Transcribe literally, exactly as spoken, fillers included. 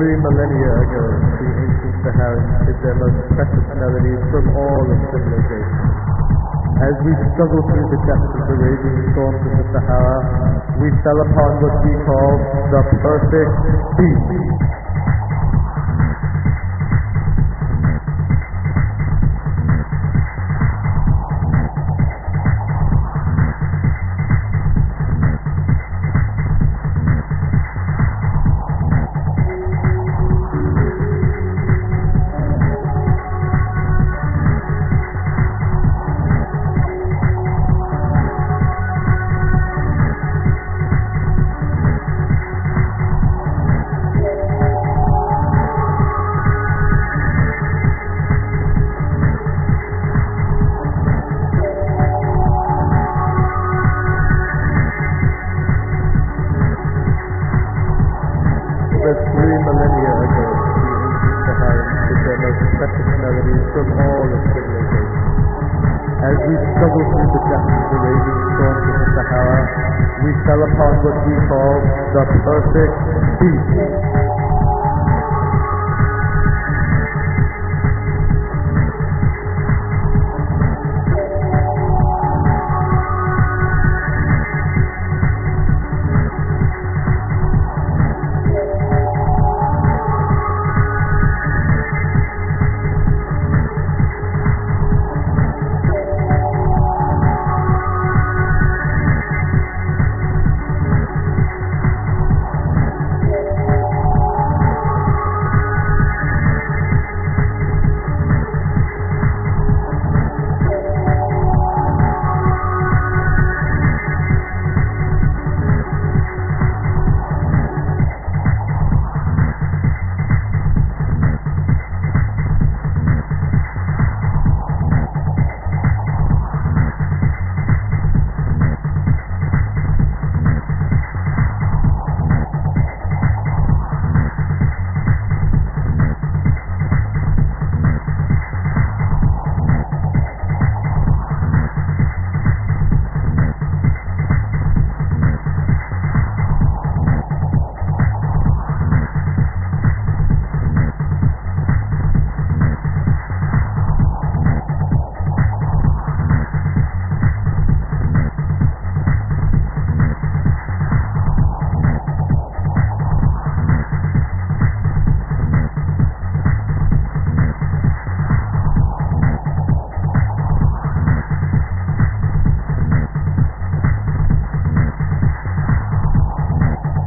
three millennia ago, the ancient Sahara hid their most precious melodies from all of civilization. As we struggled through the depths of the raging storms of the Sahara, we fell upon what we call the perfect beat. Three millennia ago, the ancient Sahara hid their most precious melodies from all of civilization. As we struggled through the depths of the raging storms of the Sahara, we fell upon what we call the perfect beat.